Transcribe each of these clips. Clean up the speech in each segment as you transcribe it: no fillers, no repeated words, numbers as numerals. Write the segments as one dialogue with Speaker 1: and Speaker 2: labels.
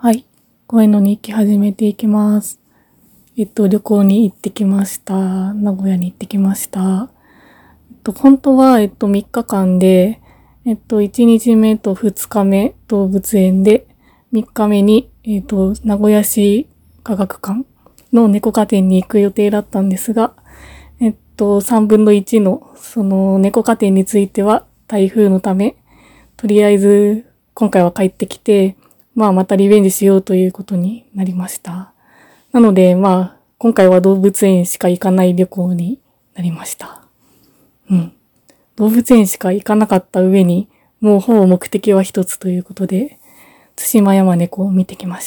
Speaker 1: はい。声の日記始めていきます。旅行に行ってきました。名古屋に行ってきました。本当は、3日間で、1日目と2日目、動物園で、3日目に、名古屋市科学館の猫科展に行く予定だったんですが、3分の1の、その猫科展については、台風のため、とりあえず、今回は帰ってきて、またリベンジしようということになりました。なので、今回は動物園しか行かない旅行になりました。動物園しか行かなかった上に、もうほぼ目的は一つということで、対馬山猫を見てきました。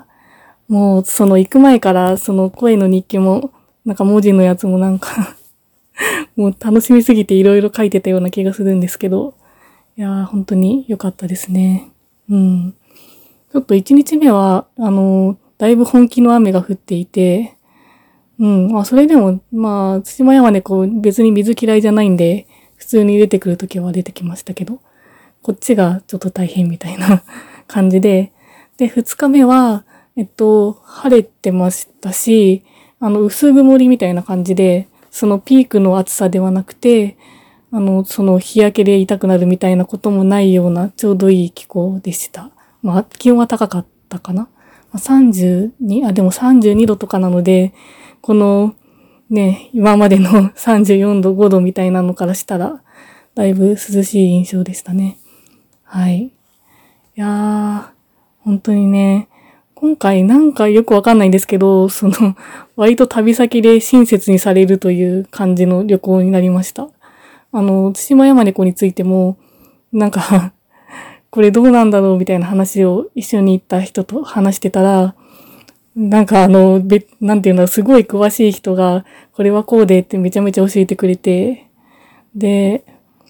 Speaker 1: もう、その行く前から、その声の日記も、文字のやつももう楽しみすぎていろいろ書いてたような気がするんですけど、いやー、本当に良かったですね。ちょっと1日目は、だいぶ本気の雨が降っていて、それでも、対馬山猫別に水嫌いじゃないんで、普通に出てくるときは出てきましたけど、こっちがちょっと大変みたいな感じで、で、2日目は、晴れてましたし、薄曇りみたいな感じで、そのピークの暑さではなくて、その日焼けで痛くなるみたいなこともないようなちょうどいい気候でした。気温は高かったかな。でも32度とかなので、このね、今までの34度、5度みたいなのからしたら、だいぶ涼しい印象でしたね。はい。いやー、本当にね、今回よくわかんないんですけど、割と旅先で親切にされるという感じの旅行になりました。対馬山猫についても、これどうなんだろうみたいな話を一緒に行った人と話してたら、なんていうんだろう、すごい詳しい人が、これはこうでってめちゃめちゃ教えてくれて、で、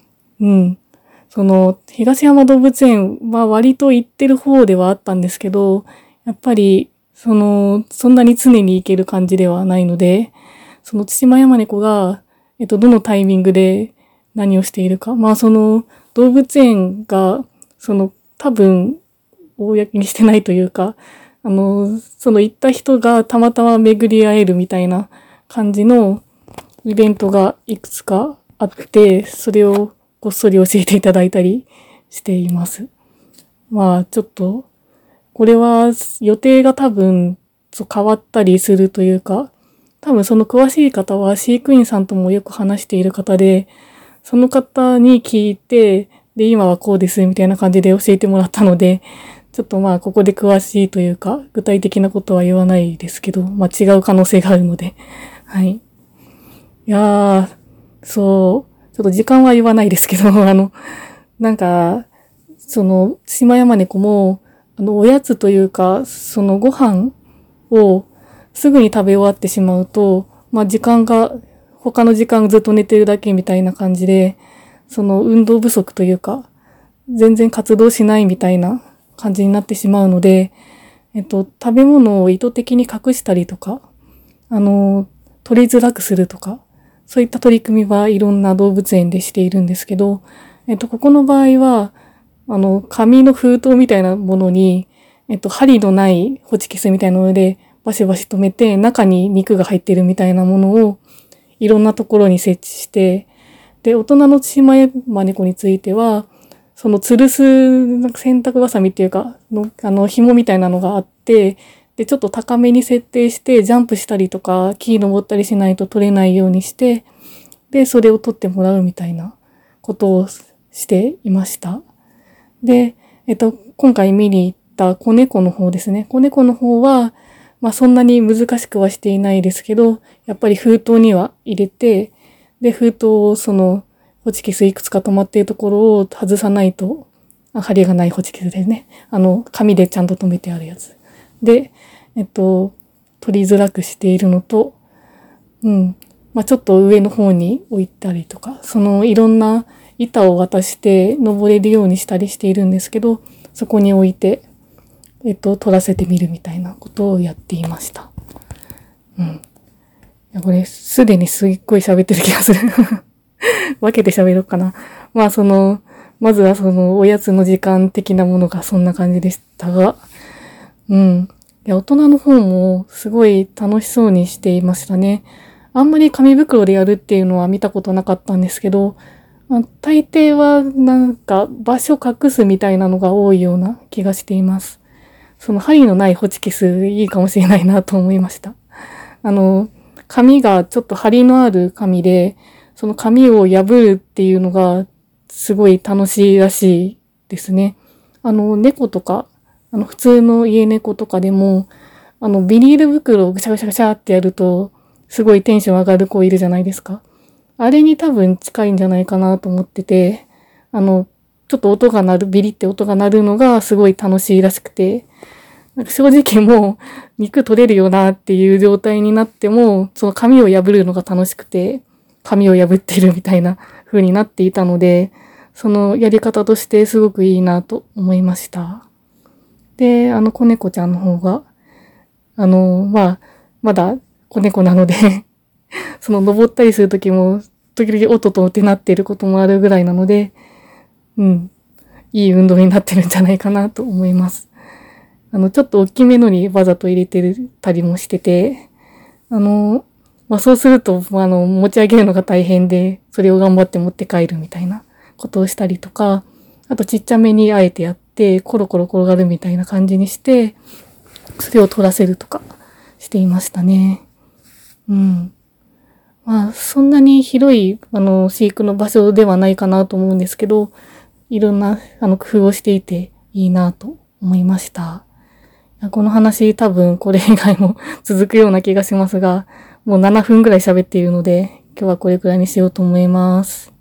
Speaker 1: 東山動物園は割と行ってる方ではあったんですけど、やっぱり、そんなに常に行ける感じではないので、対馬山猫が、どのタイミングで何をしているか。動物園が、多分、公にしてないというか、行った人がたまたま巡り会えるみたいな感じのイベントがいくつかあって、それをこっそり教えていただいたりしています。ちょっと、これは予定が多分変わったりするというか、多分その詳しい方は飼育員さんともよく話している方で、その方に聞いて、で、今はこうですみたいな感じで教えてもらったので、ちょっとここで詳しいというか、具体的なことは言わないですけど、違う可能性があるので、はい。いやー、ちょっと時間は言わないですけど、対馬山猫も、おやつというか、ご飯をすぐに食べ終わってしまうと、他の時間ずっと寝てるだけみたいな感じで、運動不足というか、全然活動しないみたいな感じになってしまうので、食べ物を意図的に隠したりとか、取りづらくするとか、そういった取り組みはいろんな動物園でしているんですけど、ここの場合は、紙の封筒みたいなものに、針のないホチキスみたいなので、バシバシ止めて、中に肉が入ってるみたいなものを、いろんなところに設置して、で、大人の対馬山猫については、吊るす、洗濯バサミっていうか、紐みたいなのがあって、で、ちょっと高めに設定して、ジャンプしたりとか、木登ったりしないと取れないようにして、で、それを取ってもらうみたいなことをしていました。で、今回見に行った子猫の方ですね。子猫の方は、そんなに難しくはしていないですけど、やっぱり封筒には入れて、で、封筒をホチキスいくつか止まっているところを外さないと、針がないホチキスですね。紙でちゃんと止めてあるやつ。で、取りづらくしているのと、ちょっと上の方に置いたりとか、いろんな板を渡して登れるようにしたりしているんですけど、そこに置いて、取らせてみるみたいなことをやっていました。これ、すでにすっごい喋ってる気がする。分けて喋ろうかな。まずはおやつの時間的なものがそんな感じでしたが、 うん。いや、大人の方もすごい楽しそうにしていましたね。あんまり紙袋でやるっていうのは見たことなかったんですけど、大抵はなんか場所隠すみたいなのが多いような気がしています。その針のないホチキスいいかもしれないなと思いました。紙がちょっと針のある紙で、その紙を破るっていうのがすごい楽しいらしいですね。猫とか、普通の家猫とかでも、ビニール袋をぐしゃぐしゃぐしゃってやると、すごいテンション上がる子いるじゃないですか。あれに多分近いんじゃないかなと思ってて、ちょっと音が鳴る、ビリって音が鳴るのがすごい楽しいらしくて、なんか正直もう肉取れるよなっていう状態になっても、その紙を破るのが楽しくて、紙を破ってるみたいな風になっていたので、そのやり方としてすごくいいなと思いました。で、子猫ちゃんの方が、まだ子猫なのでその登ったりするときも、時々おっととってなっていることもあるぐらいなので、うん、いい運動になってるんじゃないかなと思います。ちょっと大きめのにわざと入れてたりもしてて、そうすると、持ち上げるのが大変で、それを頑張って持って帰るみたいなことをしたりとか、あとちっちゃめにあえてやって、コロコロ転がるみたいな感じにして、それを取らせるとかしていましたね。うん。そんなに広い、飼育の場所ではないかなと思うんですけど、いろんな、工夫をしていていいなと思いました。この話多分これ以外も続くような気がしますが、もう7分ぐらい喋っているので、今日はこれくらいにしようと思います。